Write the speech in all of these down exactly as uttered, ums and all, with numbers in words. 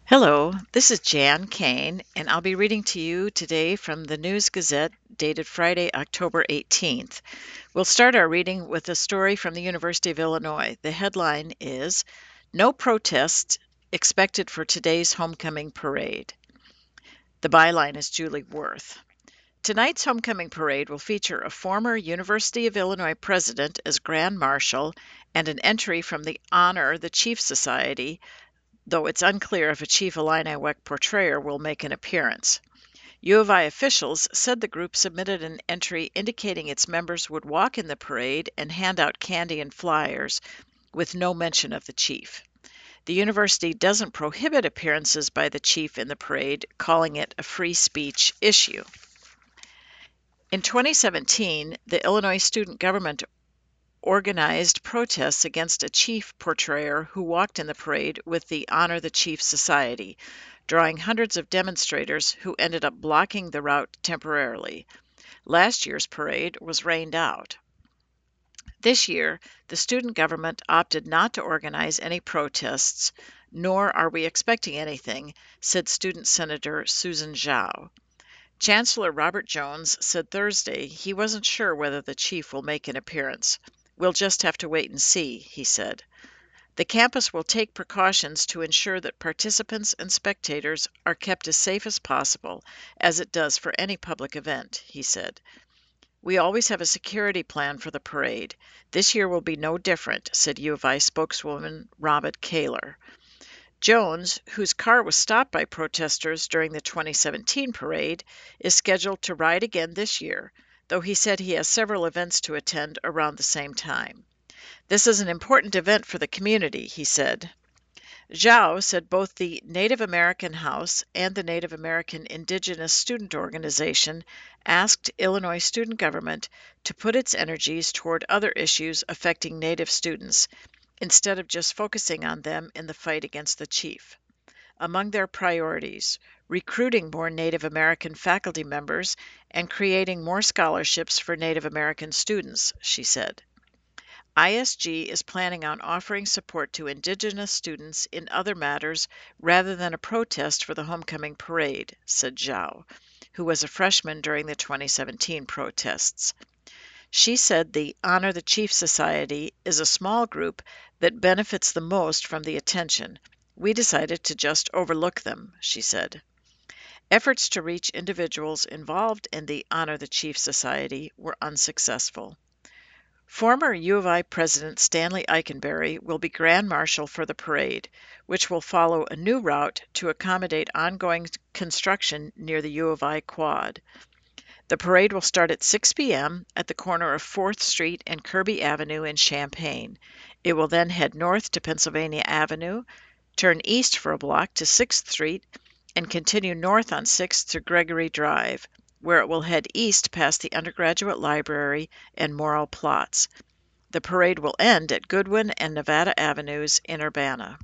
Hello, this is Jan Kane, and I'll be reading to you today from the News Gazette dated Friday, October eighteenth. We'll start our reading with a story from the University of Illinois. The headline is No Protests Expected for Today's Homecoming Parade. The byline is Julie Worth. Tonight's homecoming parade will feature a former University of Illinois president as Grand Marshal and an entry from the Honor the Chief Society, though it's unclear if a Chief Illini W E C portrayer will make an appearance. U of I officials said the group submitted an entry indicating its members would walk in the parade and hand out candy and flyers, with no mention of the chief. The university doesn't prohibit appearances by the chief in the parade, calling it a free speech issue. In twenty seventeen, the Illinois student government organized protests against a chief portrayer who walked in the parade with the Honor the Chief Society, drawing hundreds of demonstrators who ended up blocking the route temporarily. Last year's parade was rained out. This year, the student government opted not to organize any protests, nor are we expecting anything, said Student Senator Susan Zhao. Chancellor Robert Jones said Thursday he wasn't sure whether the chief will make an appearance. We'll just have to wait and see, he said. The campus will take precautions to ensure that participants and spectators are kept as safe as possible, as it does for any public event, he said. We always have a security plan for the parade. This year will be no different, said U of I spokeswoman Robert Kaler. Jones, whose car was stopped by protesters during the twenty seventeen parade, is scheduled to ride again this year, though he said he has several events to attend around the same time. This is an important event for the community, he said. Zhao said both the Native American House and the Native American Indigenous Student Organization asked Illinois student government to put its energies toward other issues affecting Native students, instead of just focusing on them in the fight against the chief. Among their priorities, recruiting more Native American faculty members and creating more scholarships for Native American students, she said. I S G is planning on offering support to Indigenous students in other matters rather than a protest for the homecoming parade, said Zhao, who was a freshman during the twenty seventeen protests. She said the Honor the Chief Society is a small group that benefits the most from the attention. We decided to just overlook them, she said. Efforts to reach individuals involved in the Honor the Chief Society were unsuccessful. Former U of I President Stanley Eikenberry will be Grand Marshal for the parade, which will follow a new route to accommodate ongoing construction near the U of I Quad. The parade will start at six p.m. at the corner of fourth Street and Kirby Avenue in Champaign. It will then head north to Pennsylvania Avenue, turn east for a block to sixth Street, and continue north on sixth to Gregory Drive, where it will head east past the Undergraduate Library and Morrill Plots. The parade will end at Goodwin and Nevada Avenues in Urbana.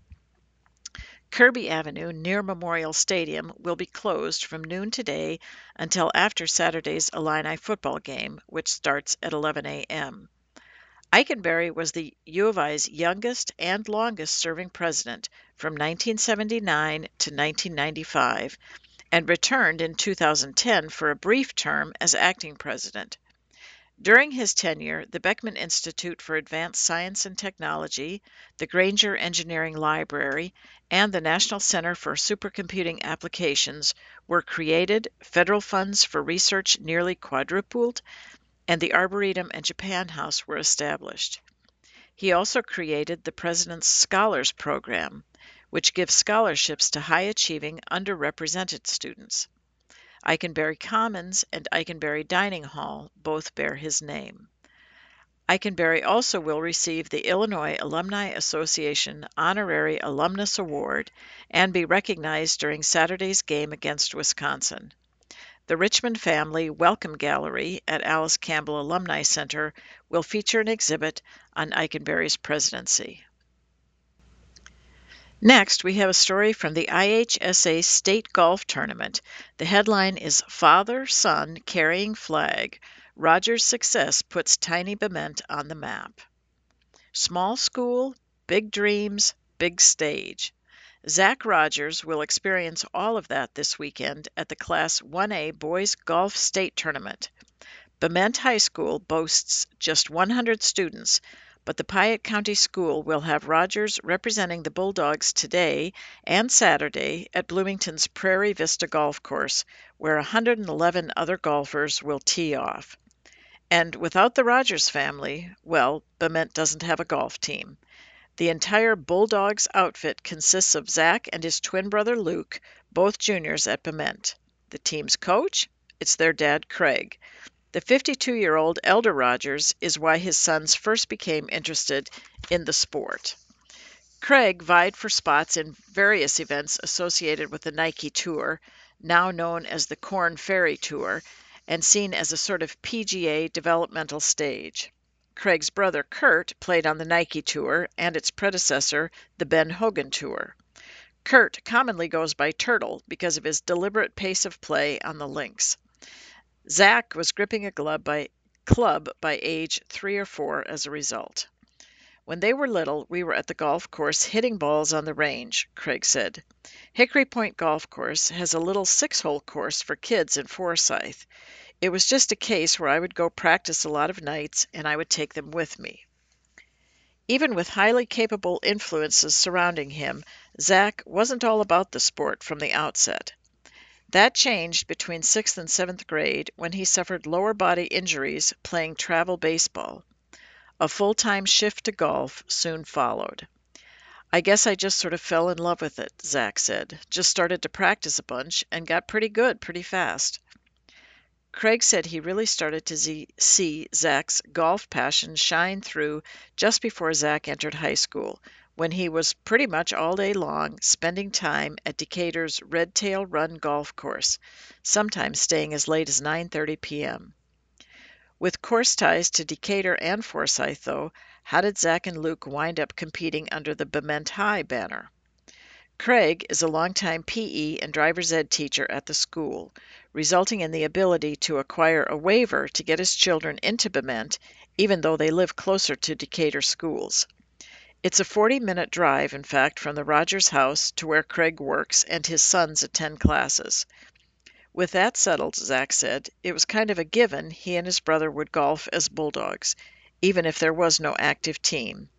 Kirby Avenue, near Memorial Stadium, will be closed from noon today until after Saturday's Illini football game, which starts at eleven a.m. Eikenberry was the U of I's youngest and longest-serving president from nineteen seventy-nine to nineteen ninety-five, and returned in two thousand ten for a brief term as acting president. During his tenure, the Beckman Institute for Advanced Science and Technology, the Granger Engineering Library, and the National Center for Supercomputing Applications were created, federal funds for research nearly quadrupled, and the Arboretum and Japan House were established. He also created the President's Scholars Program, which gives scholarships to high-achieving, underrepresented students. Eikenberry Commons and Eikenberry Dining Hall both bear his name. Eikenberry also will receive the Illinois Alumni Association Honorary Alumnus Award and be recognized during Saturday's game against Wisconsin. The Richmond Family Welcome Gallery at Alice Campbell Alumni Center will feature an exhibit on Eikenberry's presidency. Next, we have a story from the I H S A State Golf Tournament. The headline is Father-Son Carrying Flag. Rogers' success puts Tiny Bement on the map. Small school, big dreams, big stage. Zach Rogers will experience all of that this weekend at the Class one A Boys Golf State Tournament. Bement High School boasts just one hundred students, but the Piatt County School will have Rogers representing the Bulldogs today and Saturday at Bloomington's Prairie Vista Golf Course, where one hundred eleven other golfers will tee off. And without the Rogers family, well, Bement doesn't have a golf team. The entire Bulldogs outfit consists of Zach and his twin brother Luke, both juniors at Bement. The team's coach? It's their dad, Craig. The fifty-two-year-old Elder Rogers is why his sons first became interested in the sport. Craig vied for spots in various events associated with the Nike Tour, now known as the Korn Ferry Tour, and seen as a sort of P G A developmental stage. Craig's brother Kurt played on the Nike Tour and its predecessor, the Ben Hogan Tour. Kurt commonly goes by Turtle because of his deliberate pace of play on the links. Zach was gripping a club by, club by age three or four as a result. When they were little, we were at the golf course hitting balls on the range, Craig said. Hickory Point Golf Course has a little six-hole course for kids in Forsyth. It was just a case where I would go practice a lot of nights, and I would take them with me. Even with highly capable influences surrounding him, Zach wasn't all about the sport from the outset. That changed between sixth and seventh grade when he suffered lower body injuries playing travel baseball. A full-time shift to golf soon followed. I guess I just sort of fell in love with it, Zach said. Just started to practice a bunch and got pretty good pretty fast. Craig said he really started to see Zach's golf passion shine through just before Zach entered high school, when he was pretty much all day long spending time at Decatur's Red Tail Run golf course, sometimes staying as late as nine thirty p.m. With course ties to Decatur and Forsyth, though, how did Zach and Luke wind up competing under the Bement High banner? Craig is a longtime P E and driver's ed teacher at the school, resulting in the ability to acquire a waiver to get his children into Bement, even though they live closer to Decatur schools. It's a forty-minute drive, in fact, from the Rogers house to where Craig works and his sons attend classes. With that settled, Zach said, it was kind of a given he and his brother would golf as Bulldogs, even if there was no active team.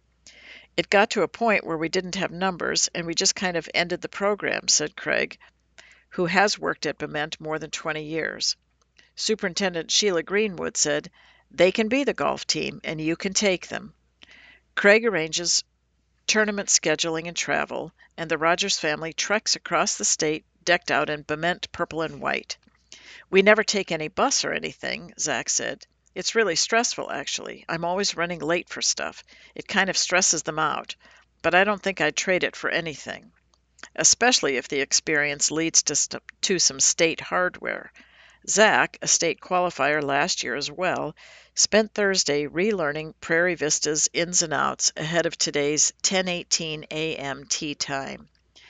It got to a point where we didn't have numbers, and we just kind of ended the program, said Craig, who has worked at Bement more than twenty years. Superintendent Sheila Greenwood said, they can be the golf team, and you can take them. Craig arranges tournament scheduling and travel, and the Rogers family treks across the state decked out in Bement purple and white. We never take any bus or anything, Zach said. It's really stressful, actually. I'm always running late for stuff. It kind of stresses them out, but I don't think I'd trade it for anything, especially if the experience leads to, st- to some state hardware. Zach, a state qualifier last year as well, spent Thursday relearning Prairie Vista's ins and outs ahead of today's ten eighteen a.m. tee time.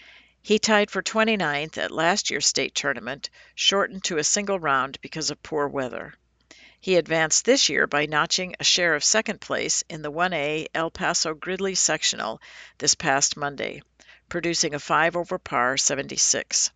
He tied for twenty-ninth at last year's state tournament, shortened to a single round because of poor weather. He advanced this year by notching a share of second place in the one A El Paso Gridley Sectional this past Monday, producing a five over par seventy-six.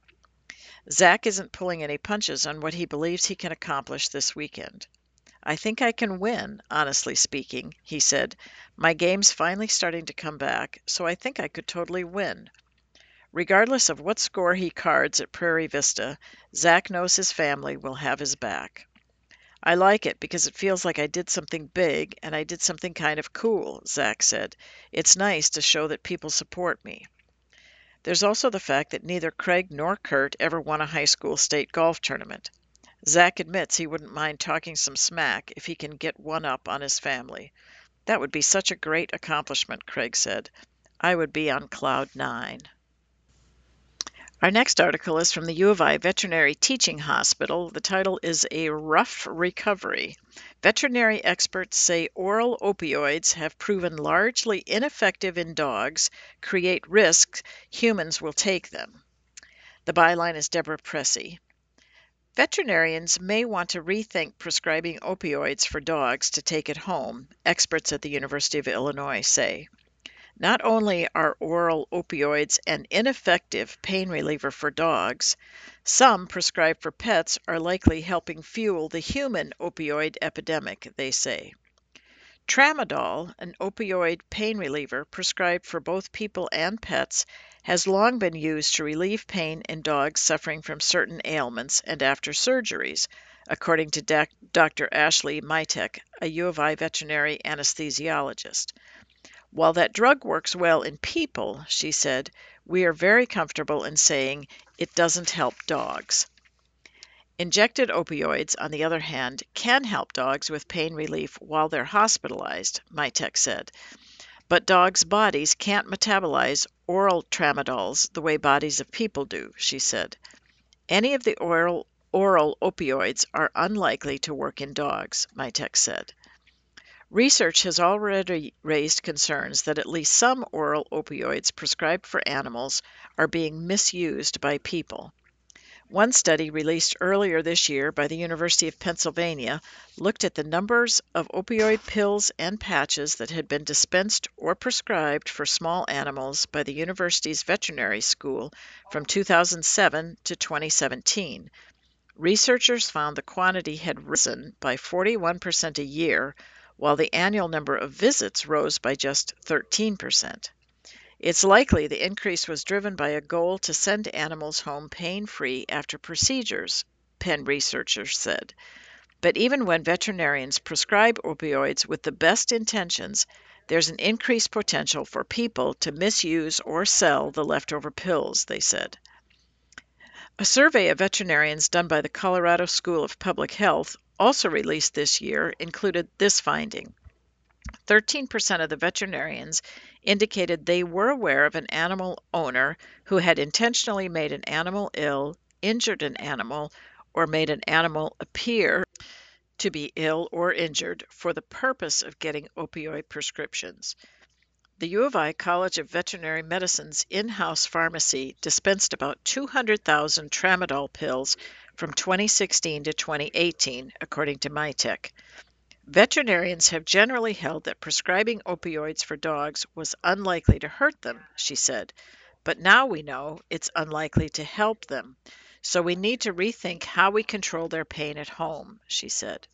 Zach isn't pulling any punches on what he believes he can accomplish this weekend. I think I can win, honestly speaking, he said. My game's finally starting to come back, so I think I could totally win. Regardless of what score he cards at Prairie Vista, Zach knows his family will have his back. I like it because it feels like I did something big and I did something kind of cool, Zach said. It's nice to show that people support me. There's also the fact that neither Craig nor Kurt ever won a high school state golf tournament. Zach admits he wouldn't mind talking some smack if he can get one up on his family. That would be such a great accomplishment, Craig said. I would be on cloud nine. Our next article is from the U of I Veterinary Teaching Hospital. The title is A Rough Recovery. Veterinary experts say oral opioids have proven largely ineffective in dogs, create risks humans will take them. The byline is Deborah Pressey. Veterinarians may want to rethink prescribing opioids for dogs to take at home, experts at the University of Illinois say. Not only are oral opioids an ineffective pain reliever for dogs, some prescribed for pets are likely helping fuel the human opioid epidemic, they say. Tramadol, an opioid pain reliever prescribed for both people and pets, has long been used to relieve pain in dogs suffering from certain ailments and after surgeries, according to Doctor Ashley Mitek, a U of I veterinary anesthesiologist. While that drug works well in people, she said, we are very comfortable in saying it doesn't help dogs. Injected opioids, on the other hand, can help dogs with pain relief while they're hospitalized, Mitek said. But dogs' bodies can't metabolize oral tramadols the way bodies of people do, she said. Any of the oral, oral opioids are unlikely to work in dogs, Mitek said. Research has already raised concerns that at least some oral opioids prescribed for animals are being misused by people. One study released earlier this year by the University of Pennsylvania looked at the numbers of opioid pills and patches that had been dispensed or prescribed for small animals by the university's veterinary school from two thousand seven to twenty seventeen. Researchers found the quantity had risen by forty-one percent a year, while the annual number of visits rose by just thirteen percent. It's likely the increase was driven by a goal to send animals home pain-free after procedures, Penn researchers said. But even when veterinarians prescribe opioids with the best intentions, there's an increased potential for people to misuse or sell the leftover pills, they said. A survey of veterinarians done by the Colorado School of Public Health, also released this year, included this finding. thirteen percent of the veterinarians indicated they were aware of an animal owner who had intentionally made an animal ill, injured an animal, or made an animal appear to be ill or injured for the purpose of getting opioid prescriptions. The U of I College of Veterinary Medicine's in-house pharmacy dispensed about two hundred thousand tramadol pills from twenty sixteen to twenty eighteen, according to Mitek. Veterinarians have generally held that prescribing opioids for dogs was unlikely to hurt them, she said, but now we know it's unlikely to help them, so we need to rethink how we control their pain at home, she said.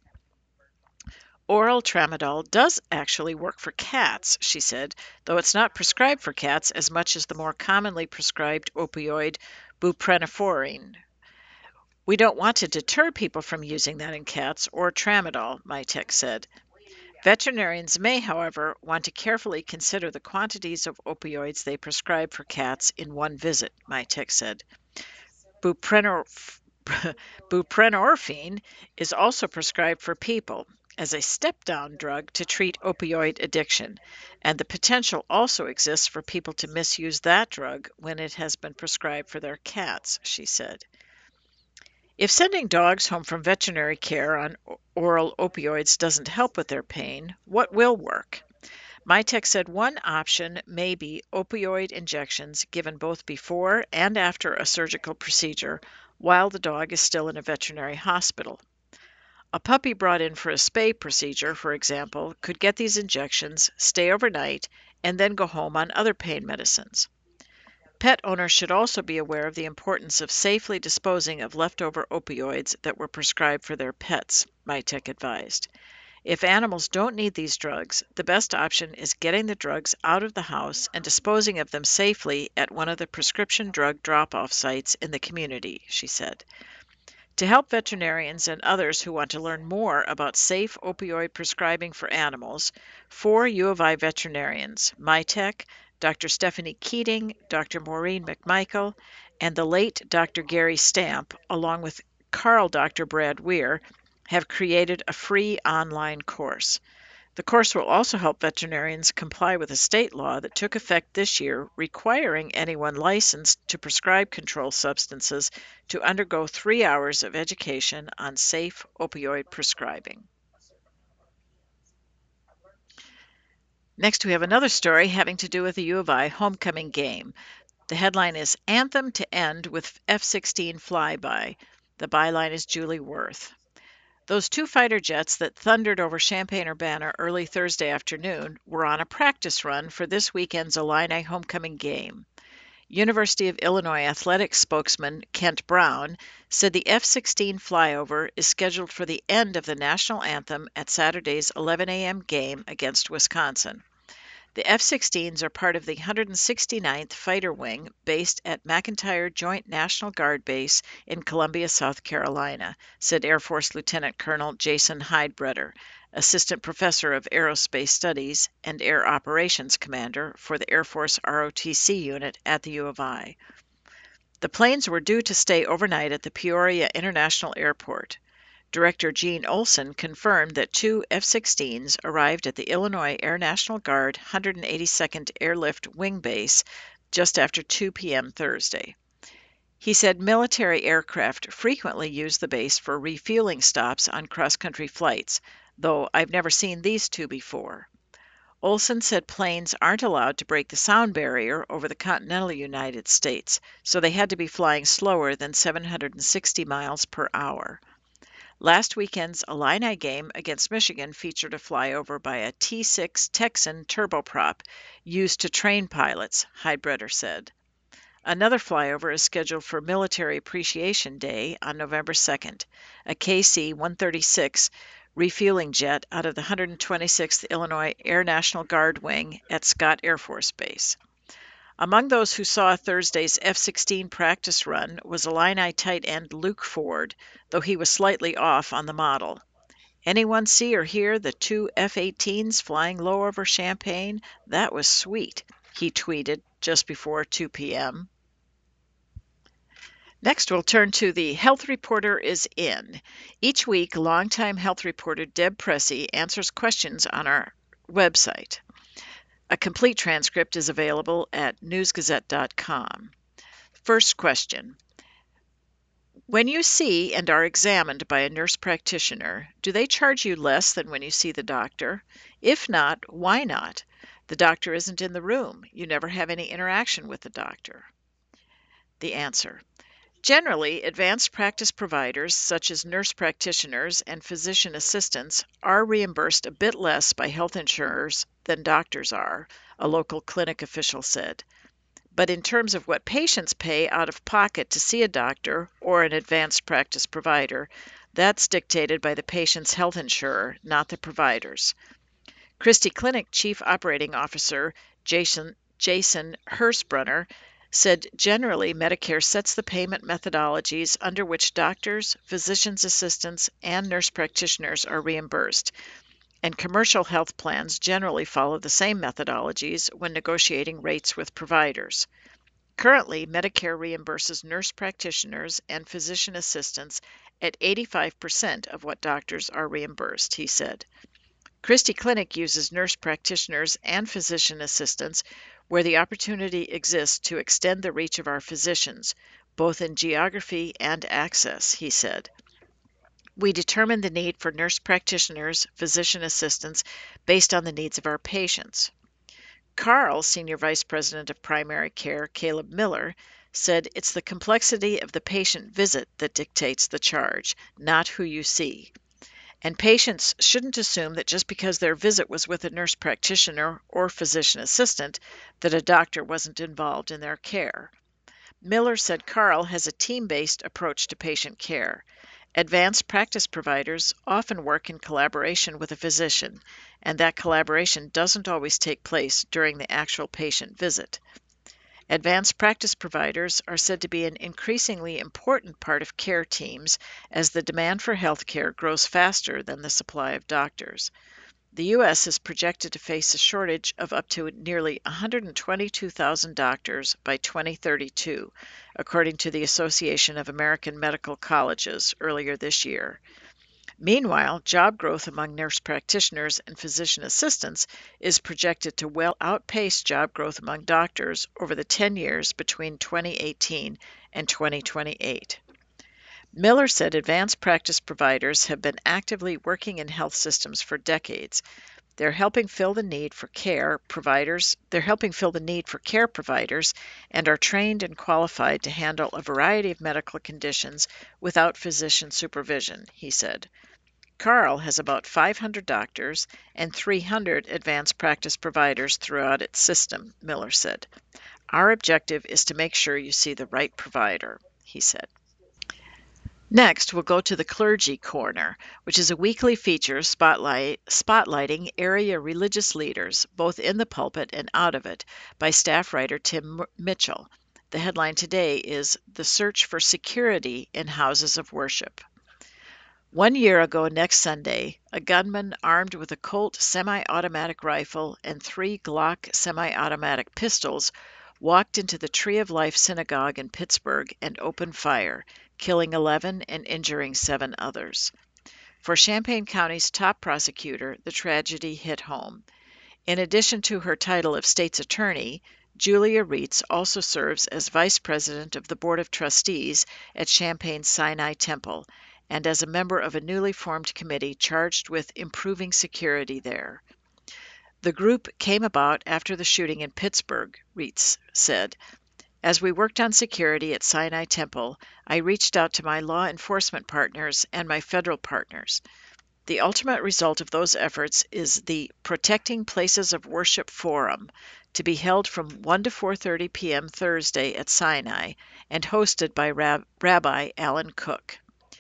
Oral tramadol does actually work for cats, she said, though it's not prescribed for cats as much as the more commonly prescribed opioid buprenorphine. We don't want to deter people from using that in cats or tramadol, Mitek said. Veterinarians may, however, want to carefully consider the quantities of opioids they prescribe for cats in one visit, Mitek said. Buprenorphine is also prescribed for people as a step-down drug to treat opioid addiction, and the potential also exists for people to misuse that drug when it has been prescribed for their cats, she said. If sending dogs home from veterinary care on oral opioids doesn't help with their pain, what will work? Mitek said one option may be opioid injections given both before and after a surgical procedure while the dog is still in a veterinary hospital. A puppy brought in for a spay procedure, for example, could get these injections, stay overnight, and then go home on other pain medicines. Pet owners should also be aware of the importance of safely disposing of leftover opioids that were prescribed for their pets, Mitek advised. If animals don't need these drugs, the best option is getting the drugs out of the house and disposing of them safely at one of the prescription drug drop-off sites in the community, she said. To help veterinarians and others who want to learn more about safe opioid prescribing for animals, four U of I veterinarians, Mitek, Doctor Stephanie Keating, Doctor Maureen McMichael, and the late Doctor Gary Stamp, along with Carl Doctor Brad Weir, have created a free online course. The course will also help veterinarians comply with a state law that took effect this year requiring anyone licensed to prescribe controlled substances to undergo three hours of education on safe opioid prescribing. Next, we have another story having to do with the U of I homecoming game. The headline is Anthem to End with F sixteen Flyby. The byline is Julie Worth. Those two fighter jets that thundered over Champaign-Urbana early Thursday afternoon were on a practice run for this weekend's Illini homecoming game. University of Illinois athletics spokesman Kent Brown said the F sixteen flyover is scheduled for the end of the national anthem at Saturday's eleven a m game against Wisconsin. The F sixteens are part of the one hundred sixty-ninth Fighter Wing based at McEntire Joint National Guard Base in Columbia, South Carolina, said Air Force Lieutenant Colonel Jason Heidbreder, Assistant Professor of Aerospace Studies and Air Operations Commander for the Air Force R O T C unit at the U of I. The planes were due to stay overnight at the Peoria International Airport. Director Gene Olson confirmed that two F sixteens arrived at the Illinois Air National Guard one hundred eighty-second Airlift Wing Base just after two p m Thursday. He said military aircraft frequently use the base for refueling stops on cross-country flights, though I've never seen these two before. Olson said planes aren't allowed to break the sound barrier over the continental United States, so they had to be flying slower than seven hundred sixty miles per hour. Last weekend's Illini game against Michigan featured a flyover by a T six Texan turboprop used to train pilots, Heidbreder said. Another flyover is scheduled for Military Appreciation Day on November second, a K C one thirty-six refueling jet out of the one hundred twenty-sixth Illinois Air National Guard Wing at Scott Air Force Base. Among those who saw Thursday's F sixteen practice run was Illini tight end Luke Ford, though he was slightly off on the model. Anyone see or hear the two F eighteens flying low over Champaign? That was sweet, he tweeted just before two p m Next, we'll turn to the Health Reporter is In. Each week, longtime health reporter Deb Pressey answers questions on our website. A complete transcript is available at news gazette dot com. First question. When you see and are examined by a nurse practitioner, do they charge you less than when you see the doctor? If not, why not? The doctor isn't in the room. You never have any interaction with the doctor. The answer. Generally, advanced practice providers, such as nurse practitioners and physician assistants, are reimbursed a bit less by health insurers than doctors are, a local clinic official said. But in terms of what patients pay out of pocket to see a doctor or an advanced practice provider, that's dictated by the patient's health insurer, not the provider's. Christie Clinic Chief Operating Officer Jason, Jason Hirschbrunner said generally Medicare sets the payment methodologies under which doctors, physician's assistants, and nurse practitioners are reimbursed, and commercial health plans generally follow the same methodologies when negotiating rates with providers. Currently, Medicare reimburses nurse practitioners and physician assistants at eighty-five percent of what doctors are reimbursed, he said. Christie Clinic uses nurse practitioners and physician assistants where the opportunity exists to extend the reach of our physicians, both in geography and access, he said. We determine the need for nurse practitioners, physician assistants, based on the needs of our patients. Carle, Senior Vice President of Primary Care, Caleb Miller, said it's the complexity of the patient visit that dictates the charge, not who you see. And patients shouldn't assume that just because their visit was with a nurse practitioner or physician assistant, that a doctor wasn't involved in their care. Miller said Carle has a team-based approach to patient care. Advanced practice providers often work in collaboration with a physician, and that collaboration doesn't always take place during the actual patient visit. Advanced practice providers are said to be an increasingly important part of care teams as the demand for health care grows faster than the supply of doctors. The U S is projected to face a shortage of up to nearly one hundred twenty-two thousand doctors by twenty thirty-two, according to the Association of American Medical Colleges earlier this year. Meanwhile, job growth among nurse practitioners and physician assistants is projected to well outpace job growth among doctors over the ten years between twenty eighteen and twenty twenty-eight. Miller said advanced practice providers have been actively working in health systems for decades. They're helping fill the need for care providers. They're helping fill the need for care providers and are trained and qualified to handle a variety of medical conditions without physician supervision, he said. Carle has about five hundred doctors and three hundred advanced practice providers throughout its system, Miller said. Our objective is to make sure you see the right provider, he said. Next, we'll go to the Clergy Corner, which is a weekly feature spotlight, spotlighting area religious leaders, both in the pulpit and out of it, by staff writer Tim Mitchell. The headline today is The Search for Security in Houses of Worship. One year ago next Sunday, a gunman armed with a Colt semi-automatic rifle and three Glock semi-automatic pistols walked into the Tree of Life Synagogue in Pittsburgh and opened fire, killing eleven and injuring seven others. For Champaign County's top prosecutor, the tragedy hit home. In addition to her title of state's attorney, Julia Reitz also serves as vice president of the Board of Trustees at Champaign's Sinai Temple and as a member of a newly formed committee charged with improving security there. The group came about after the shooting in Pittsburgh, Reitz said. As we worked on security at Sinai Temple, I reached out to my law enforcement partners and my federal partners. The ultimate result of those efforts is the Protecting Places of Worship Forum, to be held from one to four thirty p.m. Thursday at Sinai and hosted by Rab- Rabbi Alan Cook.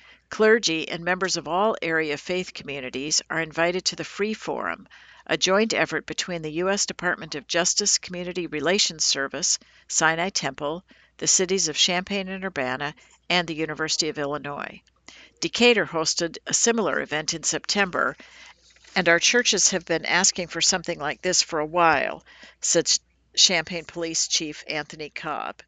Clergy and members of all area faith communities are invited to the free forum, a joint effort between the U S Department of Justice Community Relations Service, Sinai Temple, the cities of Champaign and Urbana, and the University of Illinois. Decatur hosted a similar event in September, and our churches have been asking for something like this for a while, said Champaign Police Chief Anthony Cobb.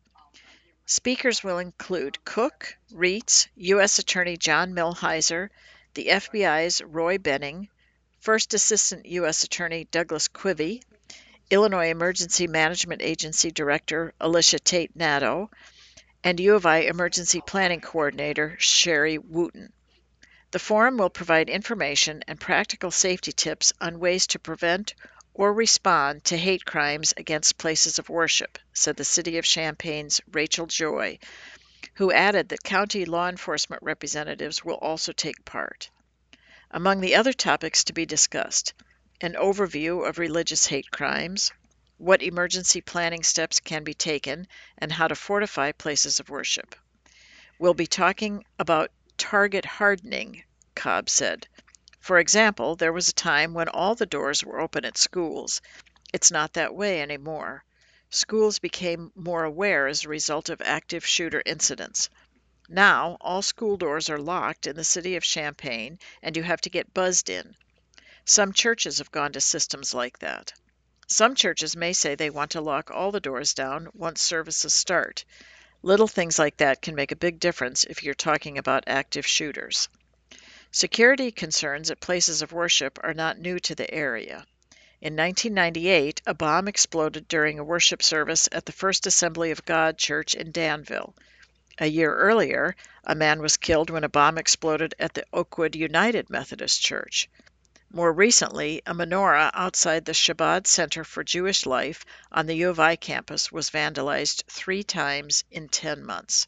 Speakers will include Cook, Reitz, U S Attorney John Milhiser, the F B I's Roy Benning, First Assistant U S Attorney Douglas Quivy, Illinois Emergency Management Agency Director Alicia Tate Nadeau, and U of I Emergency Planning Coordinator Sherry Wooten. The forum will provide information and practical safety tips on ways to prevent or respond to hate crimes against places of worship, said the City of Champaign's Rachel Joy, who added that county law enforcement representatives will also take part. Among the other topics to be discussed, an overview of religious hate crimes, what emergency planning steps can be taken, and how to fortify places of worship. We'll be talking about target hardening, Cobb said. For example, there was a time when all the doors were open at schools. It's not that way anymore. Schools became more aware as a result of active shooter incidents. Now, all school doors are locked in the city of Champaign, and you have to get buzzed in. Some churches have gone to systems like that. Some churches may say they want to lock all the doors down once services start. Little things like that can make a big difference if you're talking about active shooters. Security concerns at places of worship are not new to the area. In nineteen ninety-eight, a bomb exploded during a worship service at the First Assembly of God Church in Danville. A year earlier, a man was killed when a bomb exploded at the Oakwood United Methodist Church. More recently, a menorah outside the Chabad Center for Jewish Life on the U of I campus was vandalized three times in ten months.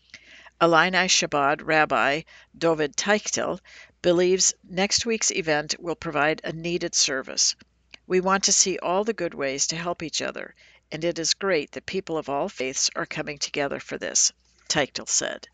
Illini Chabad Rabbi Dovid Teichtel believes next week's event will provide a needed service. We want to see all the good ways to help each other, and it is great that people of all faiths are coming together for this, Teichtel said.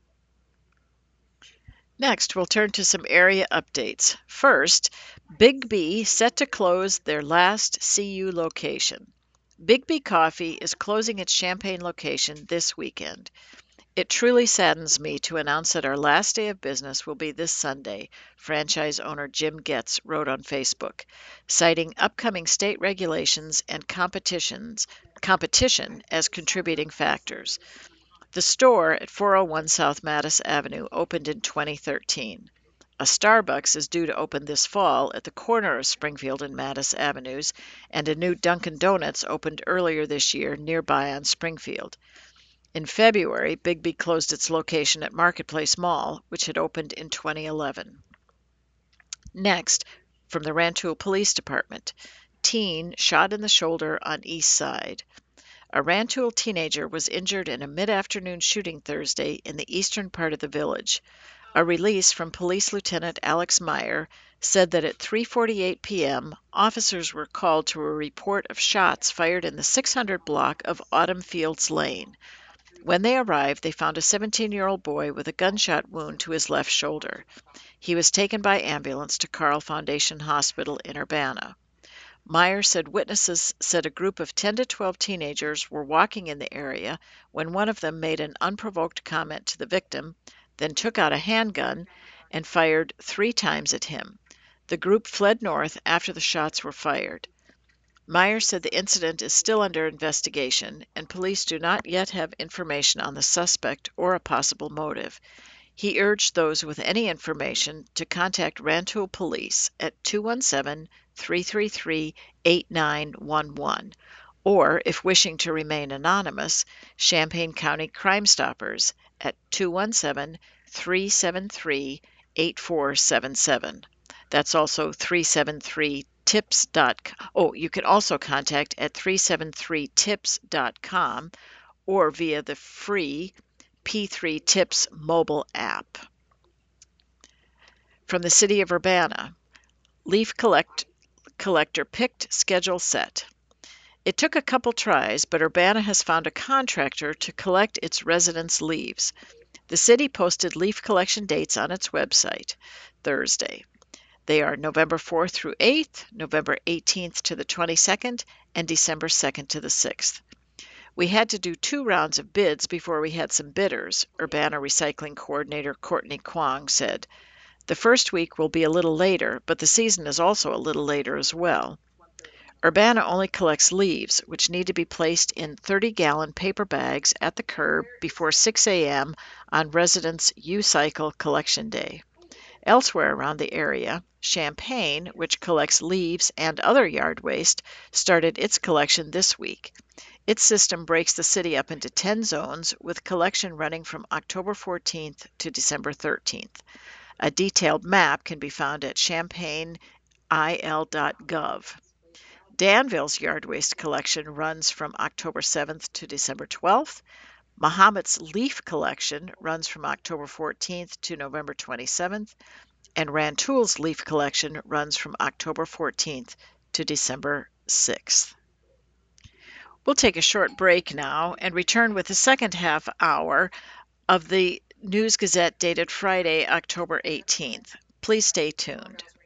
Next, we'll turn to some area updates. First, Big B set to close their last C U location. Big B Coffee is closing its Champaign location this weekend. It truly saddens me to announce that our last day of business will be this Sunday, franchise owner Jim Getz wrote on Facebook, citing upcoming state regulations and competitions, competition as contributing factors. The store at four oh one South Mattis Avenue opened in twenty thirteen. A Starbucks is due to open this fall at the corner of Springfield and Mattis Avenues, and a new Dunkin' Donuts opened earlier this year nearby on Springfield. In February, Big B closed its location at Marketplace Mall, which had opened in twenty eleven. Next, from the Rantoul Police Department, teen shot in the shoulder on East Side. A Rantoul teenager was injured in a mid-afternoon shooting Thursday in the eastern part of the village. A release from Police Lieutenant Alex Meyer said that at three forty-eight p m, officers were called to a report of shots fired in the six hundred block of Autumn Fields Lane. When they arrived, they found a seventeen-year-old boy with a gunshot wound to his left shoulder. He was taken by ambulance to Carle Foundation Hospital in Urbana. Meyer said witnesses said a group of ten to twelve teenagers were walking in the area when one of them made an unprovoked comment to the victim, then took out a handgun and fired three times at him. The group fled north after the shots were fired. Meyer said the incident is still under investigation and police do not yet have information on the suspect or a possible motive. He urged those with any information to contact Rantoul Police at two one seven, three three three, eight nine one one or, if wishing to remain anonymous, Champaign County Crime Stoppers at two one seven, three seven three, eight four seven seven. That's also three seven three tips dot com. Oh, you can also contact at three seven three tips dot com or via the free P three Tips mobile app. From the city of Urbana, leaf collect, collector picked, schedule set. It took a couple tries, but Urbana has found a contractor to collect its residents' leaves. The city posted leaf collection dates on its website Thursday. They are November fourth through eighth, November eighteenth to the twenty-second, and December second to the sixth. We had to do two rounds of bids before we had some bidders, Urbana Recycling Coordinator Courtney Kwong said. The first week will be a little later, but the season is also a little later as well. Urbana only collects leaves, which need to be placed in thirty-gallon paper bags at the curb before six a m on Residents' U-Cycle Collection Day. Elsewhere around the area, Champaign, which collects leaves and other yard waste, started its collection this week. Its system breaks the city up into ten zones, with collection running from October fourteenth to December thirteenth. A detailed map can be found at champaign I L dot gov. Danville's yard waste collection runs from October seventh to December twelfth. Mahomet's leaf collection runs from October fourteenth to November twenty-seventh. And Rantoul's leaf collection runs from October fourteenth to December sixth. We'll take a short break now and return with the second half hour of the News Gazette dated Friday, October eighteenth. Please stay tuned.